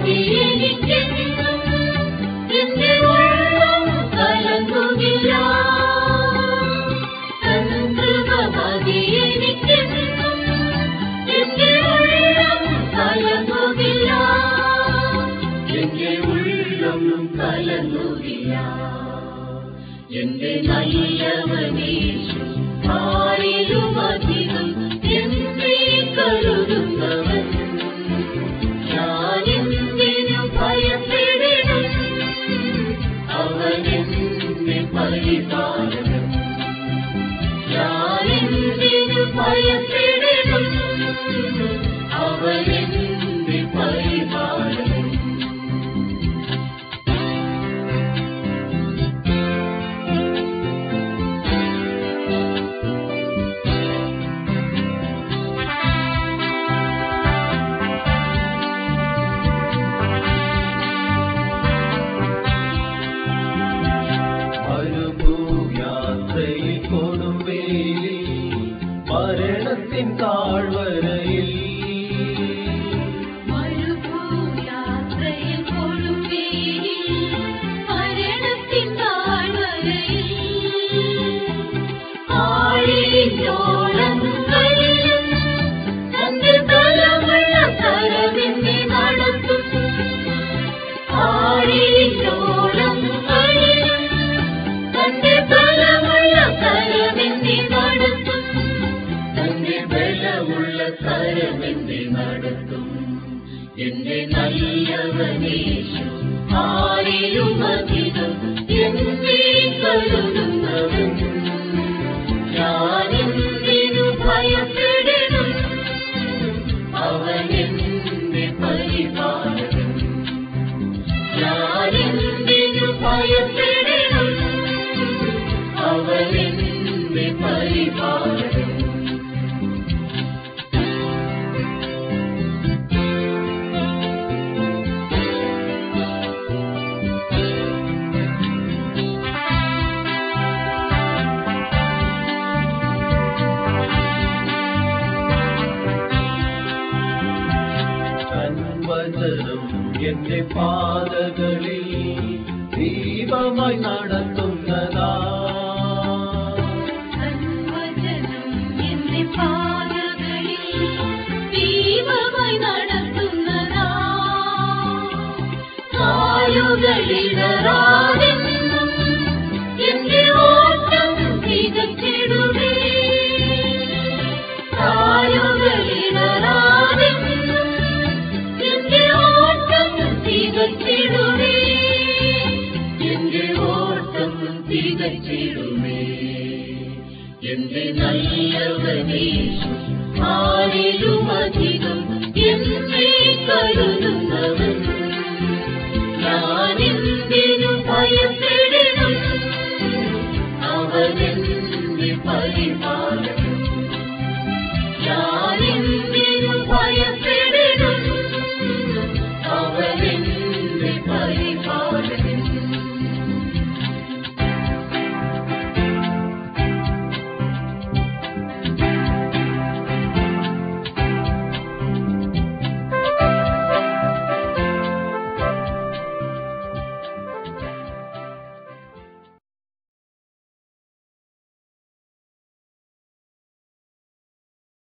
എന്റെ നല്ലവനേശു ആരിലുമധികം എന്നെ കരുതുന്നവൻ. ഞാനെന്തിനു ഭയപ്പെടണം, അവനെന്നെ പരിപാലനം. ഞാനെന്തിനു ഭയപ്പെടണം, അവനെന്നെ പരിപാലനം. മരണത്തിൻ താഴ്വരയിൽ മരുഭൂയാത്രയിൽ കൊടുവേലിൽ മരണത്തിൻ താഴ്വരയിൽ ആഴിയോളങ്ങളിലും തന്റെ ബലമുള്ള കരമെന്നെ നടത്തും. ആഴിയോളങ്ങളിലും തന്റെ ബലമുള്ള കരമെന്നെ നടത്തും. ബലമുള്ള കരമെന്നെ നടത്തും. എന്റെ നല്ലവനേശു ആരിലുമധികം എന്നെ കരുതുന്നവൻ. ഞാനെന്തിനു ഭയപ്പെടണം, അവനെന്നെ പരിപാലനം. ഞാനെന്തിനു ഭയപ്പെടണം, അവനെന്നെ പരിപാലനം. വചനം എന്റെ പാതകളിൽ ദീപമായി നടത്തുന്നതാ. വചനം എന്റെ പാതകളിൽ ദീപമായി നടത്തുന്നതാ. കാലുകളിടറാതെ